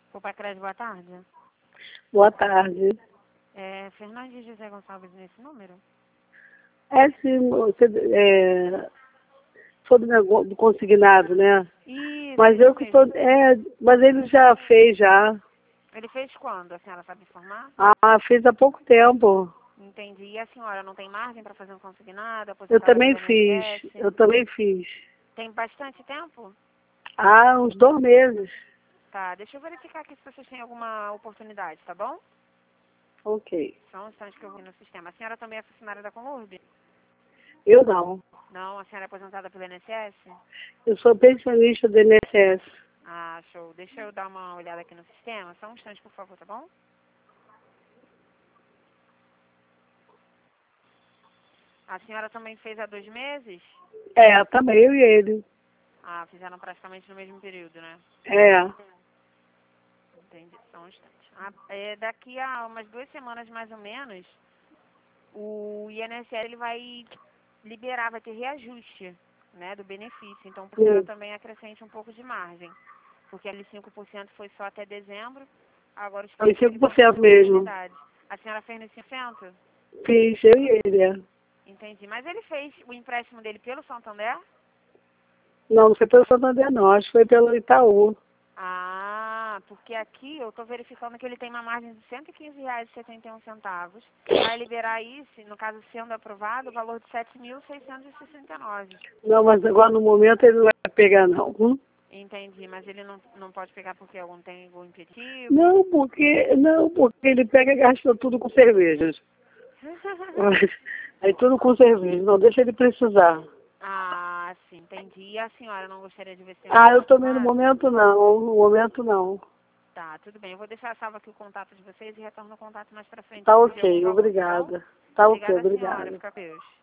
Opa, Crédito, boa tarde. Boa tarde. Fernandes José Gonçalves nesse número? Sim, sou do consignado, né? Isso, Mas eu que tô, mesmo. mas ele já fez já. Ele fez quando? A senhora sabe informar? Fez há pouco tempo. Entendi. E a senhora não tem margem para fazer um consignado, Eu aposentada também pelo fiz, INSS? eu também fiz. Tem bastante tempo? Há uns 2 meses. Tá, deixa eu verificar aqui se vocês têm alguma oportunidade, tá bom? Ok. Só um instante que eu vou no sistema. A senhora também é funcionária da Conurb? Eu não. Não, a senhora é aposentada pelo INSS? Eu sou pensionista do INSS. Ah, show. Deixa eu dar uma olhada aqui no sistema. Só um instante, por favor, tá bom? A senhora também fez há 2 meses? Também eu e ele. Ah, fizeram praticamente no mesmo período, né? Entendi, só um instante. Daqui a umas 2 semanas, mais ou menos, o INSS ele vai liberar, vai ter reajuste, né, do benefício. Então, por senhora também acrescente um pouco de margem. Porque aquele 5% foi só até dezembro, agora os Foi clientes vão ter 5% mesmo. oportunidade. A senhora fez nos 5%? Fiz, eu e ele. Entendi. Mas ele fez o empréstimo dele pelo Santander? Não foi pelo Santander, não. Acho que foi pelo Itaú. Ah, porque aqui eu estou verificando que ele tem uma margem de R$ 115,71. Vai liberar isso, no caso sendo aprovado, o valor de 7.669. Não, mas agora no momento ele não vai pegar, não. Entendi, mas ele não pode pegar porque algum tem algum impeditivo? Não, porque ele pega e gasta tudo com cervejas. Aí tudo com cerveja. Não deixa ele precisar. Ah, sim, entendi. E a senhora não gostaria de ver se Eu também no momento não. No momento não. Tá, tudo bem. Eu vou deixar salvo aqui o contato de vocês e retorno o contato mais pra frente. Tá Se surgir algum ok, valor, tá bom? obrigada. Tá ok, Obrigada, senhora. obrigada. Fica com Deus.